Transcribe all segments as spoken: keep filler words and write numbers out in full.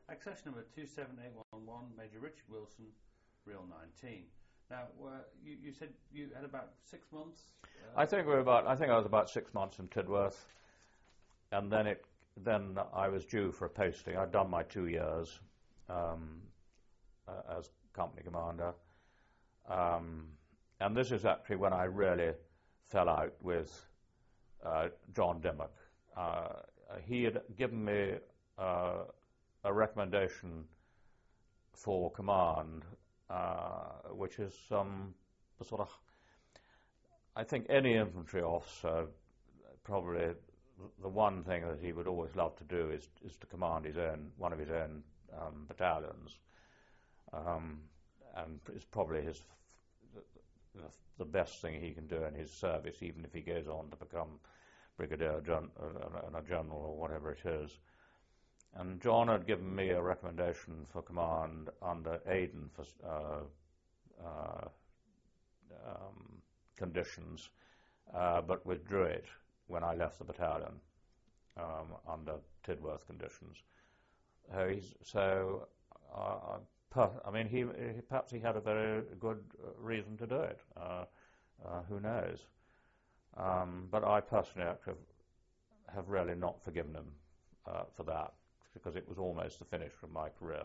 Accession number two seven eight one one, Major Richard Wilson, real nineteen. Now, uh, you, you said you had about six months? Uh, I think we were about, I think I was about six months in Tidworth, and then it, then I was due for a posting. I'd done my two years um, uh, as company commander, um, and this is actually when I really fell out with uh, John Dimmock. Uh, he had given me uh, a recommendation for command, uh, which is um, the sort of, I think any infantry officer, probably the one thing that he would always love to do is, is to command his own, one of his own um, battalions, um, and it's probably his the, the best thing he can do in his service, even if he goes on to become brigadier gen- and a general or whatever it is. And John had given me a recommendation for command under Aden for uh, uh, um, conditions, uh, but withdrew it when I left the battalion um, under Tidworth conditions. Uh, he's, so, uh, per, I mean, he, he perhaps he had a very good reason to do it. Uh, uh, who knows? Um, but I personally have, have really not forgiven him uh, for that, because it was almost the finish of my career,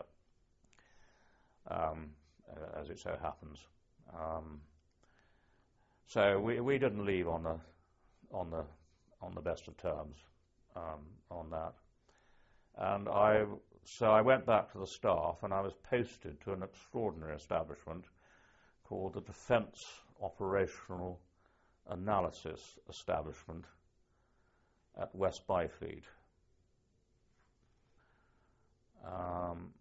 um, as it so happens. Um, so we we didn't leave on the on the on the best of terms um, on that, and I so I went back to the staff, and I was posted to an extraordinary establishment called the Defence Operational Analysis Establishment at West Byfleet. Um,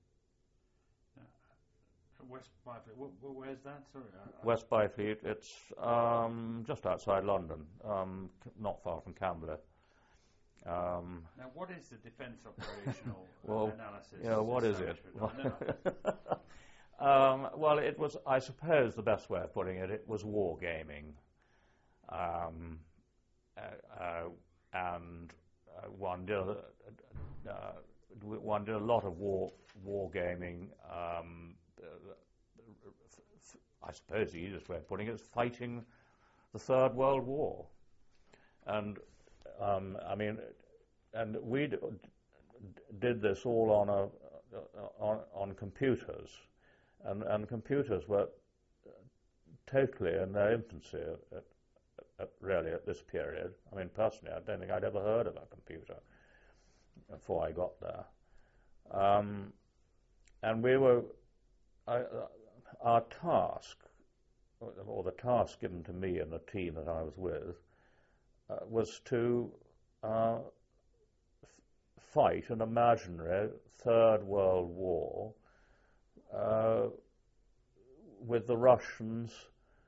West Byfleet, where, where's that? Sorry, I, West Byfleet, it's um, just outside London, um, not far from Camberley. Um, now, what is the Defence Operational well, Analysis? Yeah, what is it? I um, well, it was, I suppose the best way of putting it, it was wargaming. Um, uh, uh, and uh, one did uh, uh, one did a lot of war wargaming. Um, uh, I suppose the easiest way of putting it is fighting the Third World War. And um, I mean, and we d- did this all on a on, on computers, and and computers were totally in their infancy at, at, really at this period. I mean, personally, I don't think I'd ever heard of a computer before I got there. Um, and we were, I, our task, or the task given to me and the team that I was with, uh, was to uh, f- fight an imaginary Third World War uh, with the Russians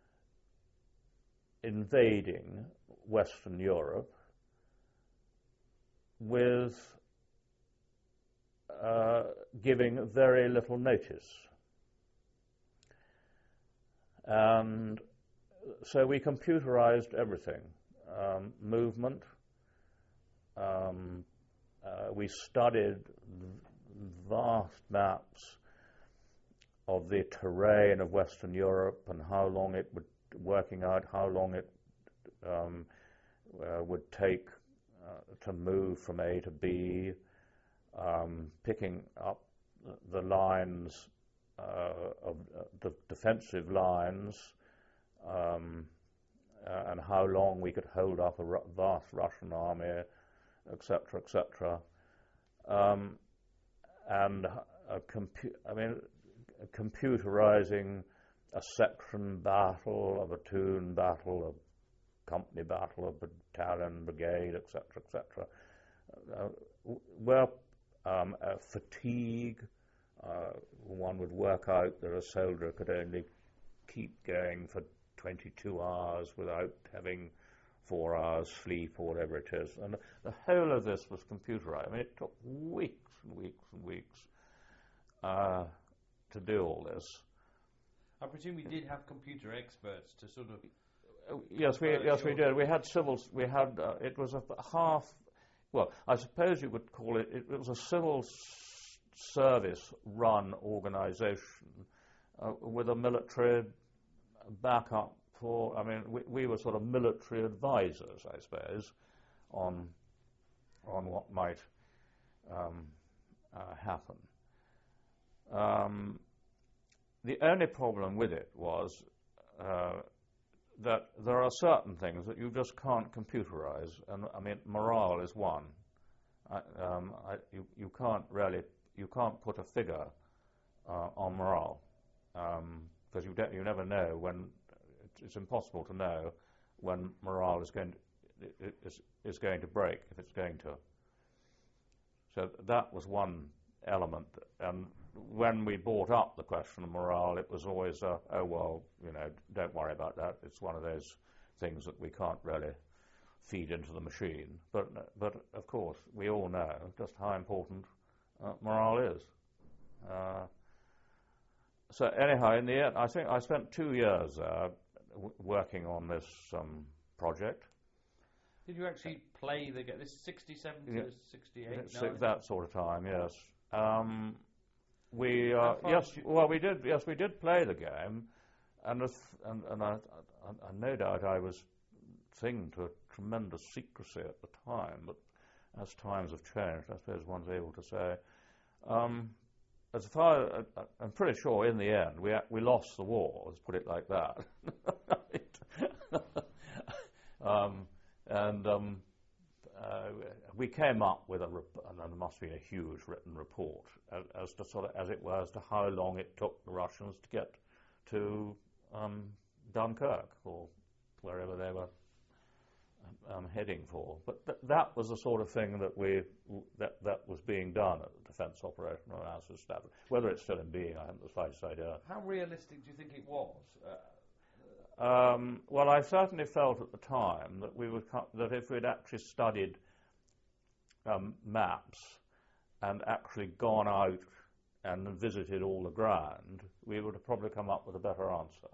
invading Western Europe with uh, giving very little notice. And so we computerized everything, um, movement. Um, uh, we studied vast maps of the terrain of Western Europe and how long it would, working out how long it um, uh, would take uh, to move from A to B, um, picking up the lines uh, of uh, the defensive lines, um, uh, and how long we could hold up a ru- vast Russian army, et cetera, et cetera. Um, and a compu- I mean, computerizing a section battle, a platoon battle, a company battle, a battalion, brigade, et cetera, et cetera. Uh, where um, uh, fatigue, uh, one would work out that a soldier could only keep going for twenty-two hours without having four hours sleep or whatever it is. And the whole of this was computerized. I mean, it took weeks and weeks and weeks uh, to do all this. I presume we did have computer experts to sort of. Uh, yes, we yes we did. We had civils. We had uh, it was a half. Well, I suppose you would call it. It, it was a civil s- service-run organisation uh, with a military backup for. I mean, we, we were sort of military advisors, I suppose, on on what might um, uh, happen. Um, the only problem with it was uh, that there are certain things that you just can't computerize, and I mean, morale is one. I, um, I, you, you can't really, you can't put a figure uh, on morale, because um, you don't, you never know when. It's impossible to know when morale is going to, is, is going to break, if it's going to. So that was one element, and when we brought up the question of morale, it was always, uh, oh well, you know, don't worry about that. It's one of those things that we can't really feed into the machine. But, but of course, we all know just how important uh, morale is. Uh, so anyhow, in the end, I think I spent two years there w working on this um, project. Did you actually play the game? This is sixty-seven Yeah. to sixty-eight? So No, that sort of time, yes. Um, we uh, How far yes, did you- well, we did. Yes, we did play the game, and as, and, and I, I, I, no doubt I was thing to a tremendous secrecy at the time. But as times have changed, I suppose one's able to say. Um, as far, uh, I'm pretty sure in the end we we lost the war. Let's put it like that. um, and um, uh, we came up with a, rep and there must be a huge written report as, as to sort of, as it were, as to how long it took the Russians to get to um, Dunkirk or wherever they were um, heading for. But th that was the sort of thing that we that that was being done at the Defence Operational Analysis Station. Whether it's still in being, I haven't the slightest idea. How realistic do you think it was? Uh, Um, well, I certainly felt at the time that we would co that if we'd actually studied um, maps and actually gone out and visited all the ground, we would have probably come up with a better answer.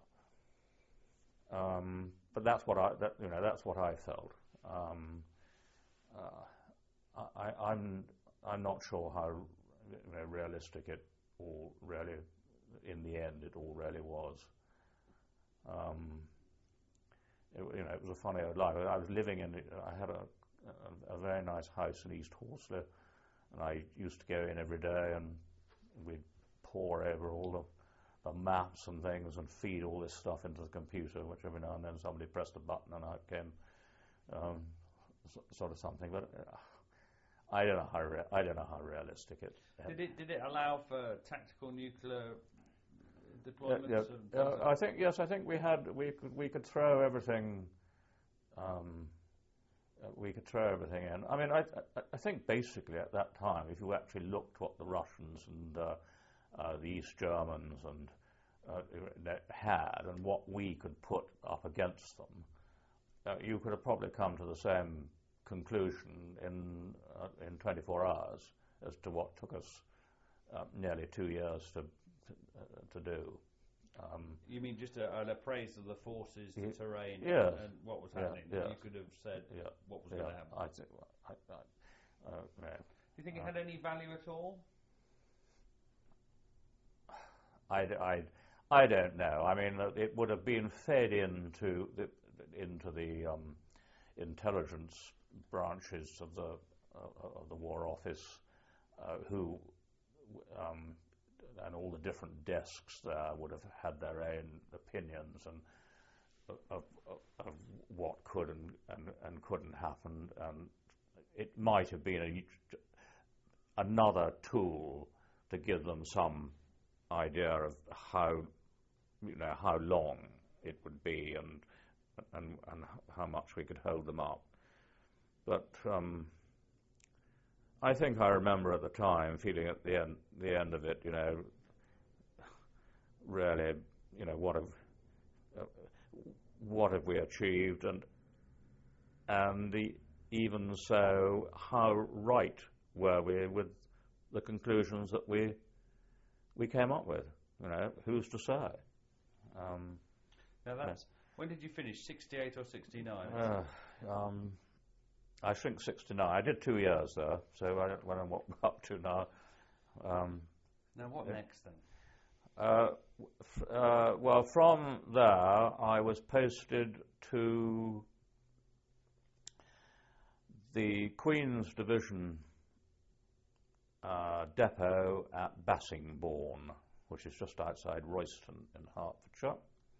Um, but that's what I, that, you know, that's what I felt. Um, uh, I, I'm, I'm not sure how, you know, realistic it all really, in the end, it all really was. Um, it, you know, it was a funny old life. I was living in, I had a, a, a very nice house in East Horsley, and I used to go in every day and we'd pore over all the, the maps and things and feed all this stuff into the computer, which every now and then somebody pressed a button and out came um, so, sort of something. But uh, I don't know how re I don't know how realistic it. Did it did it allow for tactical nuclear deployments? Yeah, and yeah. things Uh, like I think yes. I think we had we could we could throw everything. Um, uh, we could throw everything in. I mean, I, I I think basically at that time, if you actually looked what the Russians and uh, uh, the East Germans and uh, had and what we could put up against them, uh, you could have probably come to the same conclusion in uh, in twenty-four hours as to what took us uh, nearly two years to to, uh, to do. Um, You mean just a, an appraise of the forces, the Ye- terrain, yes. and, and what was Yeah, happening? yes. You could have said yeah, what was yeah, going to happen. I think. I, I, uh, yeah. Do you think it uh, had any value at all? I, I, I don't know. I mean, uh, it would have been fed into the into the um, intelligence branches of the uh, of the War Office, uh, who um, and all the different desks there would have had their own opinions and of, of, of what could and, and and couldn't happen, and it might have been a, another tool to give them some idea of how, you know, how long it would be and and and how much we could hold them up. But um, I think I remember at the time feeling at the end the end of it, you know, really, you know, what have uh, what have we achieved, and and the, even so, how right were we with the conclusions that we we came up with? You know, who's to say? Um, Now that's when did you finish? sixty-eight or sixty-nine? uh, um, I think sixty-nine. I did two years there, so I don't know what I'm up to now. Um, Now, what yeah. next then? Uh, f- uh, well, from there, I was posted to the Queen's Division uh, depot at Bassingbourn, which is just outside Royston in Hertfordshire.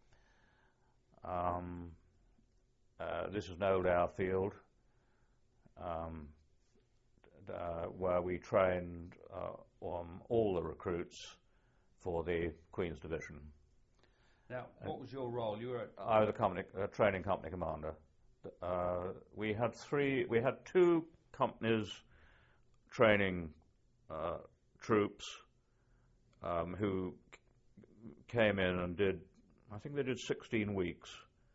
Um, uh, this is an old airfield um, uh, where we trained uh, on all the recruits for the Queen's Division. Now, what was your role? You were at I was a company, a training company commander. Uh, we had three, we had two companies training uh, troops um, who c- came in and did, I think they did sixteen weeks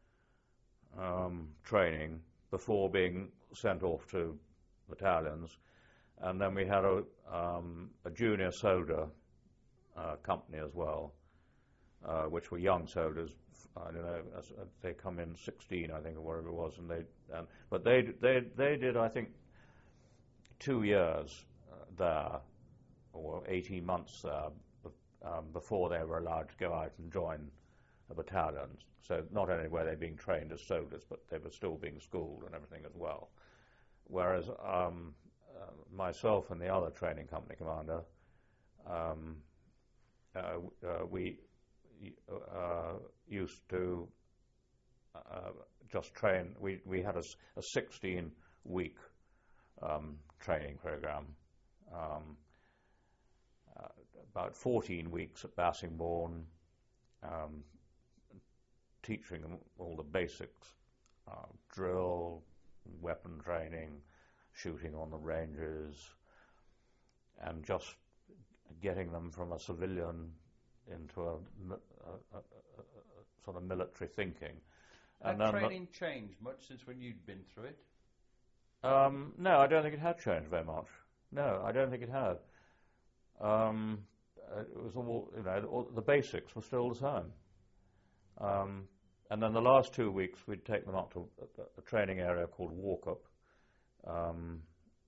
um, training before being sent off to battalions, and then we had a, um, a junior soldier uh, company as well, uh, which were young soldiers. I don't know. As, uh, they come in sixteen, I think, or whatever it was, and they. Um, but they they they did, I think, two years uh, there, or eighteen months there, um, before they were allowed to go out and join a battalion. So not only were they being trained as soldiers, but they were still being schooled and everything as well. Whereas um, uh, myself and the other training company commander, um, uh, uh, we uh, used to uh, just train. We we had a, a sixteen week um, training program, um, uh, about fourteen weeks at Bassingbourn, um, teaching them all the basics, uh, drill, weapon training, shooting on the ranges, and just getting them from a civilian into a, a, a, a, a sort of military thinking. Had and training changed much since when you'd been through it? Um, no, I don't think it had changed very much. No, I don't think it had. Um, it was all, you know, all, the basics were still the same. Um, and then the last two weeks, we'd take them up to a, a training area called Walkup, um,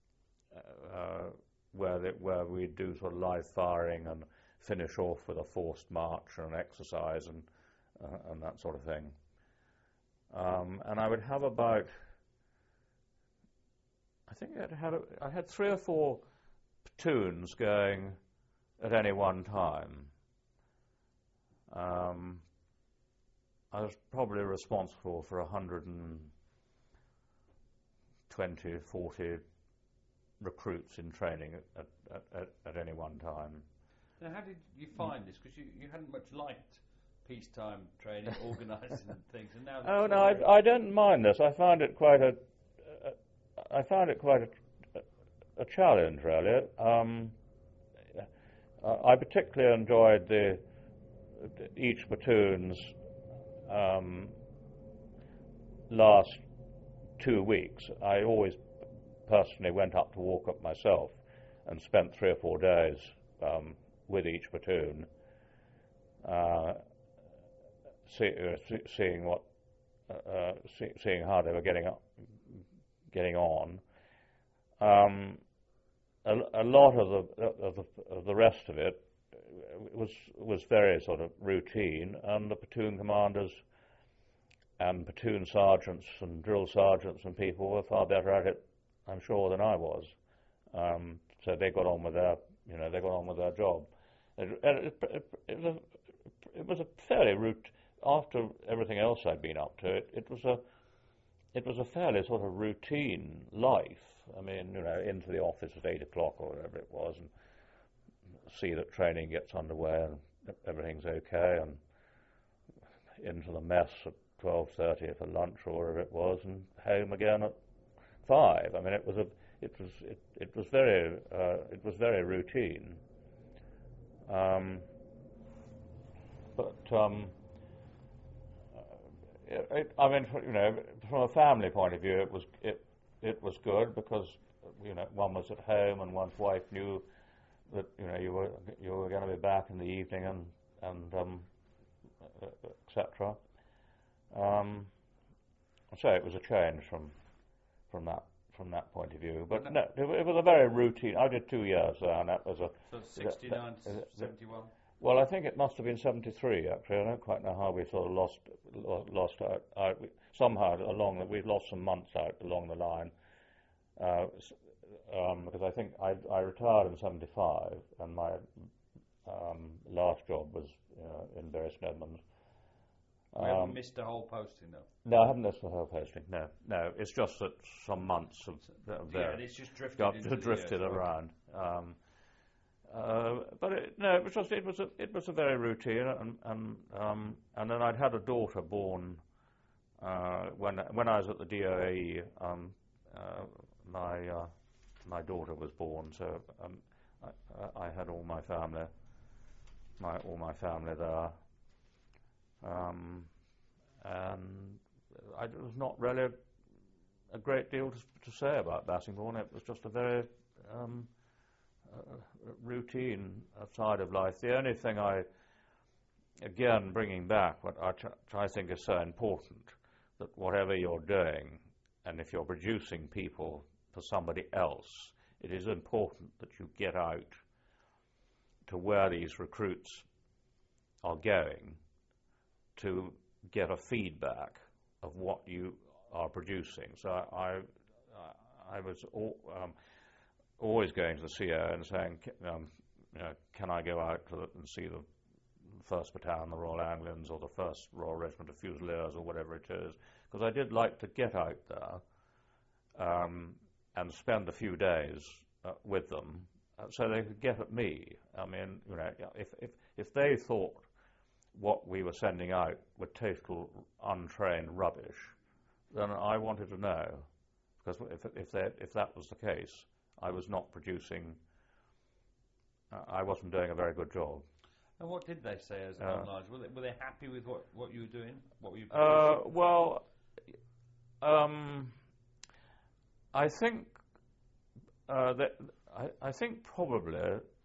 uh, where they, where we'd do sort of live firing and finish off with a forced march and an exercise and uh, and that sort of thing. Um, and I would have about, I think I had a, I had three or four platoons going at any one time. Um, I was probably responsible for one hundred twenty, forty recruits in training at, at, at, at any one time. Now, how did you find this? Because you, you hadn't much liked peacetime training, organising and things, and now. Oh no, I, I don't mind this. I find it quite a, a I find it quite a, a challenge, really. Um, I particularly enjoyed the, the each platoon's um, last two weeks. I always personally went up to Walkup myself and spent three or four days um, with each platoon, uh, see, uh, see, seeing what, uh, see, seeing how they were getting up, getting on. Um, a, a lot of the, of the of the rest of it was was very sort of routine, and the platoon commanders and platoon sergeants and drill sergeants and people were far better at it, I'm sure, than I was. Um, so they got on with their, you know, they got on with their job. It, it, it, it, was, a, it was a fairly route. After everything else I'd been up to, it, it was a, it was a fairly sort of routine life. I mean, you know, into the office at eight o'clock or whatever it was, and see that training gets underway and everything's okay, and into the mess at twelve thirty for lunch or whatever it was, and home again at five. I mean, it was a, it was, it, it was very, uh, it was very routine. Um, but um, it, it, I mean, you know, from a family point of view, it was it it was good because, you know, one was at home and one's wife knew that, you know, you were you were going to be back in the evening and and um, et cetera. Um, so it was a change from from that from that point of view. But No. no, it, it was a very routine. I did two years there, and that was a. So sixty-nine that- to that- seventy-one. Well, I think it must have been seventy-three. Actually, I don't quite know how we sort of lost lo- lost out. out. We- Somehow along the, we've lost some months out along the line. Uh, s- um, because I think I, I retired in seventy-five, and my um, last job was uh, in Bury St Edmunds. We haven't Um, missed a whole posting though. no, I haven't missed the whole posting. No, no, it's just that some months have, have Yeah, there it's just drifted. got into the drifted years. around. Um, uh, but it, no, it was just it was a it was a very routine, and and um, and then I'd had a daughter born uh, when when I was at the D O A E. Um, uh, my uh, my daughter was born, so um, I, I had all my family, my all my family there. Um, and I, there was not really a, a great deal to, to say about Bassingbourn. It was just a very um, uh, routine side of life. The only thing I, again, bringing back what I, tr- I think is so important, that whatever you're doing, and if you're producing people for somebody else, it is important that you get out to where these recruits are going, to get a feedback of what you are producing. So I, I, I was all, um, always going to the C O and saying, um, you know, can I go out to the, and see the first Battalion, the Royal Anglians, or the first Royal Regiment of Fusiliers, or whatever it is? Because I did like to get out there um, and spend a few days uh, with them, uh, so they could get at me. I mean, you know, if if if they thought what we were sending out were total untrained rubbish, then I wanted to know, because if if that if that was the case, I was not producing. Uh, I wasn't doing a very good job. And what did they say as an Uh, large? Were they, were they happy with what, what you were doing? What were you Uh, producing? well, um, I think uh, that I, I think probably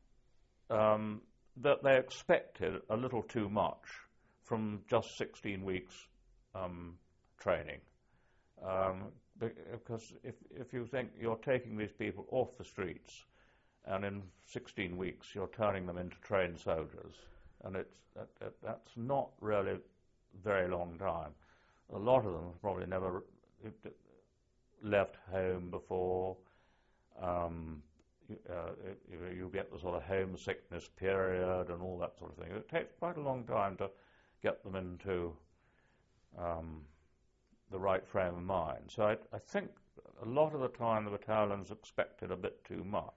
um, that they expected a little too much from just sixteen weeks um, training, um, because if if you think you're taking these people off the streets, and in sixteen weeks you're turning them into trained soldiers, and it's that, that, that's not really very long time. A lot of them have probably never left home before. Um, you, uh, you, you get the sort of homesickness period and all that sort of thing. It takes quite a long time to get them into um, the right frame of mind. So I, I think a lot of the time the battalions expected a bit too much.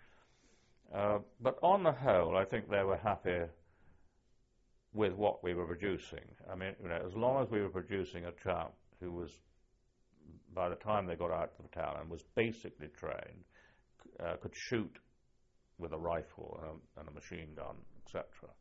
Uh, but on the whole, I think they were happy with what we were producing. I mean, you know, as long as we were producing a chap who was, by the time they got out to the battalion, was basically trained, uh, could shoot with a rifle and a, and a machine gun, et cetera.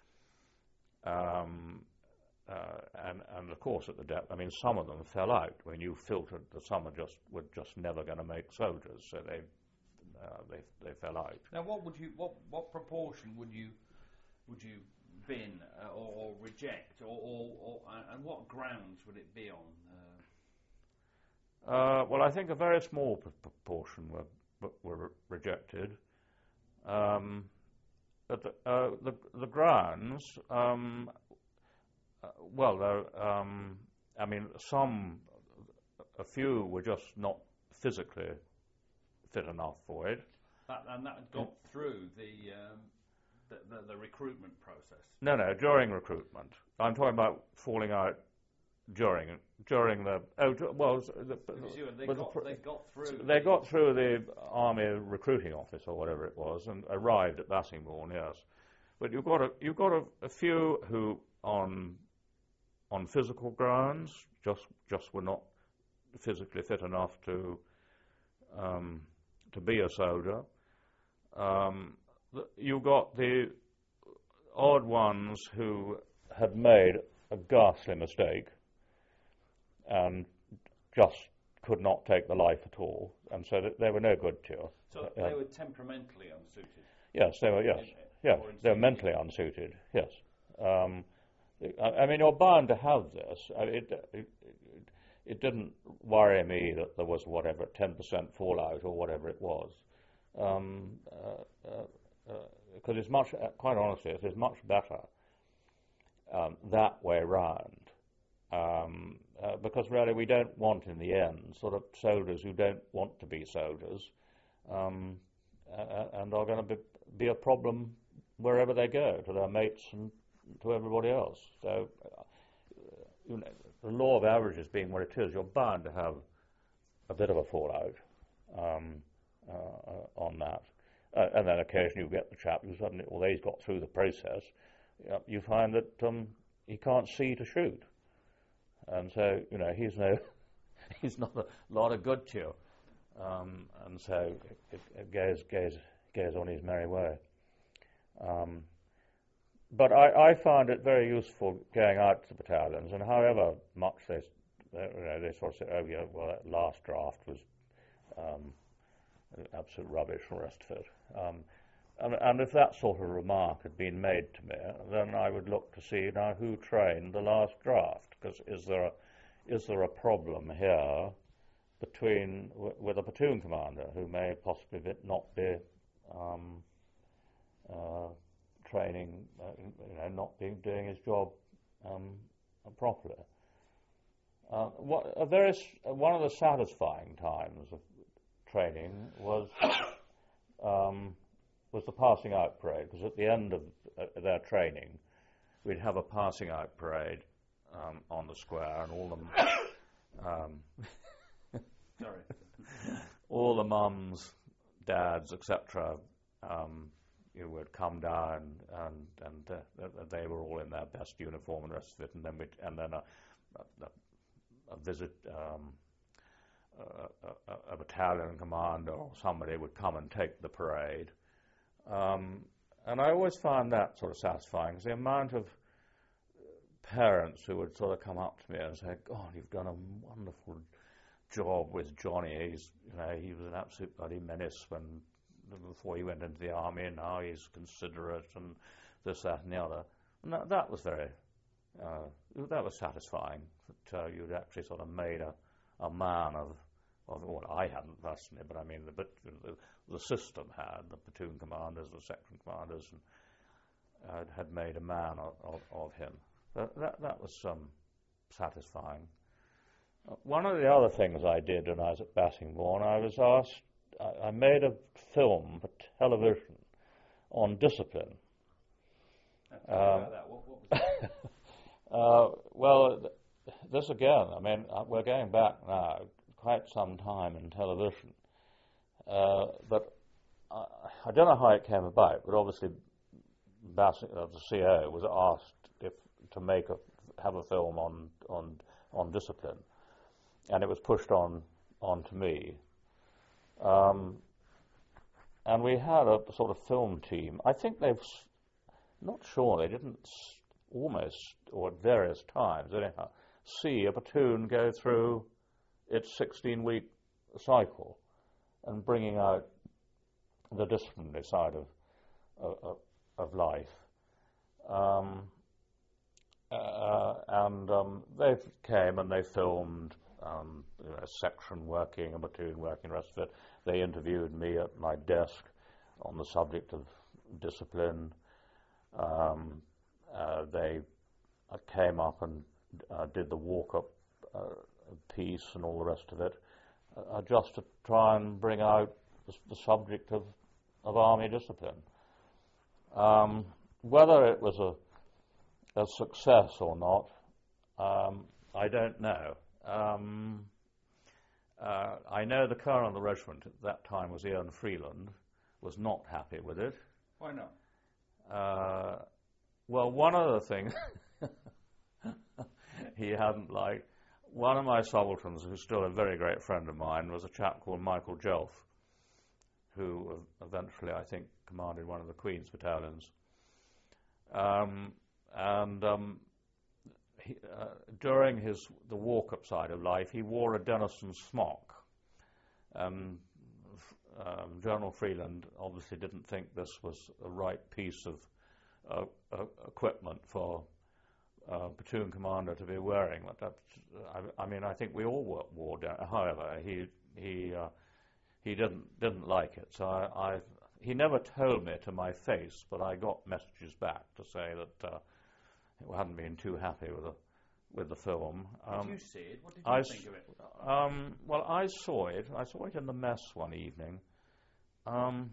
Um, uh, and, and of course, at the depth, I mean, some of them fell out when you filtered that some are just were just never going to make soldiers, so they uh, they they fell out. Now, what would you, what what proportion would you would you bin uh, or, or reject, or, or, or uh, and what grounds would it be on? Uh, Uh, well, I think a very small p- proportion were were re- rejected. Um, but the, uh, the the grounds, um, uh, well, there, um, I mean, some, a few were just not physically fit enough for it. that, and that got through the, um, the, the the recruitment process. No, no, during recruitment. I'm talking about falling out during during the oh d- well the, Because you- they, with got, the, they got through. they the- got through the army recruiting office or whatever it was and arrived at Bassingbourn, yes. But you've got a you've got a, a few who on on physical grounds just just were not physically fit enough to um, to be a soldier. Um, th- you got the odd ones who had made a ghastly mistake and just could not take the life at all, and so that they were no good to you. So Uh, they were temperamentally unsuited. Yes, they were. Yes, In- yes, or in they were some- mentally unsuited. Yes, um, I, I mean you're bound to have this. I, it, it, it didn't worry me that there was whatever ten percent fallout or whatever it was, um, uh, uh, uh, because it's much, uh, quite honestly, it is much better um, that way round. Um, uh, because really we don't want in the end sort of soldiers who don't want to be soldiers um, uh, and are going to be, be a problem wherever they go, to their mates and to everybody else. So, uh, you know, the law of averages being what it is, you're bound to have a bit of a fallout um, uh, uh, on that. Uh, and then occasionally you get the chap who suddenly, although he's got through the process, uh, you find that um, he can't see to shoot. And so, you know, he's no, he's not a lot of good to you. Um, and so it, it goes, goes, goes on his merry way. Um, but I, I found it very useful going out to the battalions, and however much they, they, you know, they sort of say, oh yeah, well, that last draft was um, absolute rubbish and the rest of it. Um, and, and if that sort of remark had been made to me, then I would look to see now who trained the last draft. Because is there a, is there a problem here between w- with a platoon commander who may possibly be, not be um, uh, training, uh, you know, not being doing his job um, properly? Uh, what, a very s- one of the satisfying times of training was um, was the passing out parade. Because at the end of uh, their training, we'd have a passing out parade. Um, on the square, and all the um, sorry, all the mums, dads, et cetera, um, you would come down, and and uh, they were all in their best uniform and the rest of it, and then we and then a, a, a visit, um, a, a, a battalion commander or somebody would come and take the parade, um, and I always found that sort of satisfying, because the amount of parents who would sort of come up to me and say, God, you've done a wonderful job with Johnny. He's, you know, he was an absolute bloody menace when before he went into the army, and now he's considerate and this, that, and the other. And that, that was very, uh, that was satisfying, that uh, you'd actually sort of made a, a man of, of what I hadn't personally, but I mean the, the, the system had, the platoon commanders, the section commanders, and uh, had made a man of, of, of him. That, that, that was um, satisfying. Uh, one of the other things I did when I was at Bassingbourn, I was asked, I, I made a film for television on discipline. Tell me about that. What, what was that? uh, well, th- this again, I mean, uh, we're going back now quite some time in television. Uh, but I, I don't know how it came about, but obviously Bassing, uh, the C O was asked if to make a have a film on on on discipline, and it was pushed on on to me. Um, and we had a sort of film team. I think they've not sure they didn't almost or at various times anyhow see a platoon go through its sixteen week cycle and bringing out the disciplinary side of of, of life. Um, Uh, and um, they came and they filmed um, you know, a section working, a platoon working, the rest of it. They interviewed me at my desk on the subject of discipline. Um, uh, they uh, came up and uh, did the walk-up uh, piece and all the rest of it, uh, just to try and bring out the, the subject of, of army discipline. Um, whether it was a a success or not, um, I don't know. Um, uh, I know the colonel of the regiment at that time was Ian Freeland, was not happy with it. Why not? Uh, well, one of the things he hadn't liked, one of my subalterns, who's still a very great friend of mine, was a chap called Michael Jelf, who eventually, I think, commanded one of the Queen's battalions. Um, And um, he, uh, during his the walk-up side of life, he wore a Denison smock. Um, um, General Freeland obviously didn't think this was a right piece of uh, uh, equipment for uh, platoon commander to be wearing. But that's, I, I mean, I think we all wore, wore down. However, he he uh, he didn't didn't like it. So I, I he never told me to my face, but I got messages back to say that uh, he hadn't been too happy with the with the film. Um, did you see it? What did you I think of it? Um, well, I saw it. I saw it in the mess one evening. Um,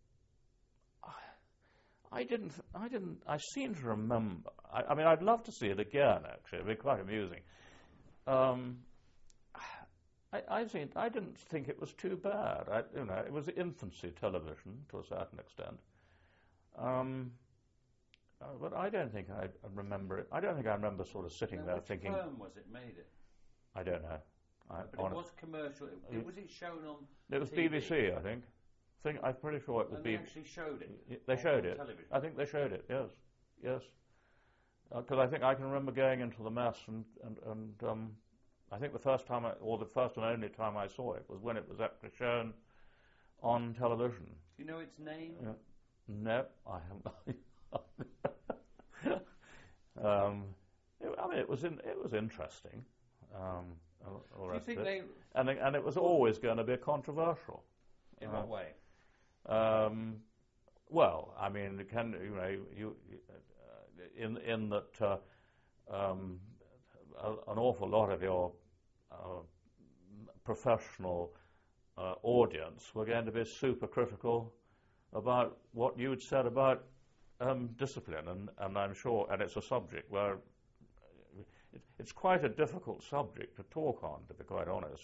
I didn't. I didn't. I seem to remember. I, I mean, I'd love to see it again. Actually, it'd be quite amusing. Um, I, I think I didn't think it was too bad. I, you know, it was infancy television to a certain extent. Um, uh, but I don't think I, I remember it. I don't think I remember sort of sitting now, there which thinking. firm was it made it? I don't know. I, but it was commercial. It, it, was it shown on? It was T V? B B C, I think. think I'm pretty sure it was and B B C. They actually showed it. They on, showed on it. television. I think they showed it. Yes, yes. Because uh, I think I can remember going into the mess and and, and um, I think the first time, I, or the first and only time I saw it was when it was actually shown on television. Do you know its name? Yeah. No, I haven't. um, it, I mean, it was in, it was interesting. Um, all, all Do you think it. they? And it, and it was always going to be controversial. In uh, what way? Um, well, I mean, can you know you, you uh, in in that uh, um, a, an awful lot of your uh, professional uh, audience were going to be super critical about what you'd said about um, discipline, and, and I'm sure, and it's a subject where it, it's quite a difficult subject to talk on, to be quite honest,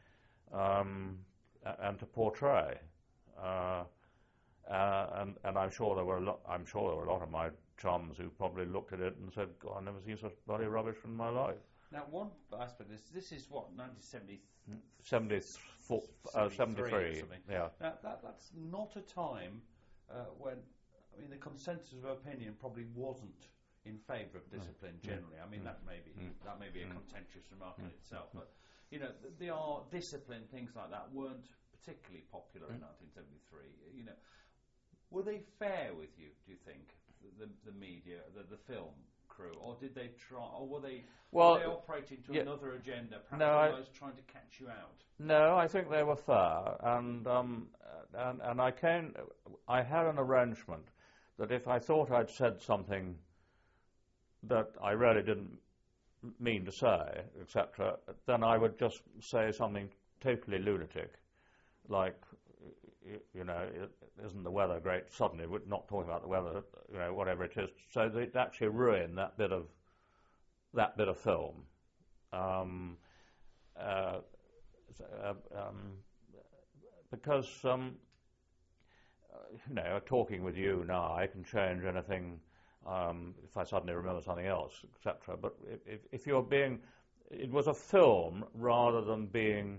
um, and to portray. Uh, uh, and, and I'm sure there were a lot, I'm sure there were a lot of my chums who probably looked at it and said, "God, I've never seen such bloody rubbish in my life." Now, one aspect of this, this is what, nineteen seventy, seventy-four, uh, seventy-three, or something. yeah. Now, that, that's not a time uh, when, I mean, the consensus of opinion probably wasn't in favour of discipline mm. generally. I mean, mm. that may be mm. that may be a mm. contentious remark mm. in itself, but you know, th- the art, discipline, things like that weren't particularly popular mm. in nineteen seventy-three. You know, were they fair with you? Do you think the the, the media, the the film crew, or did they try, or were they, well, were they operating to yeah, another agenda, perhaps no, almost I, trying to catch you out? No, I think they were fair, and um, and and I came, I had an arrangement that if I thought I'd said something that I really didn't mean to say, et cetera, then I would just say something totally lunatic, like, you, you know, isn't the weather great? Suddenly, we're not talking about the weather, you know, whatever it is. So it actually ruined that bit of that bit of film. Um, uh, uh, um, because um, uh, you know, talking with you now, I can change anything. Um, if I suddenly remember something else, et cetera. But if, if you're being, it was a film rather than being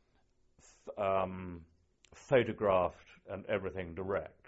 f- um, photographed and everything direct.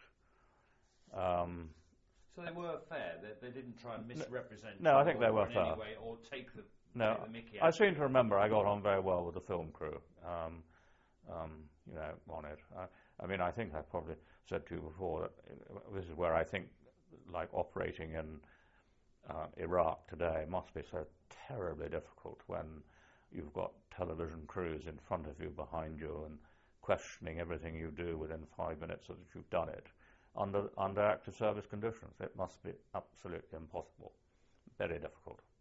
Um, so they were fair. They, they didn't try and misrepresent. No, you I think they or were in fair. any way, or take the, no, take the Mickey I out. seem to remember I got on very well with the film crew. Um, um, you know, on it. I, I mean, I think I probably said to you before that this is where I think, like operating in uh, Iraq today, must be so terribly difficult when you've got television crews in front of you, behind you, and questioning everything you do within five minutes that you've done it under under active service conditions. It must be absolutely impossible, very difficult.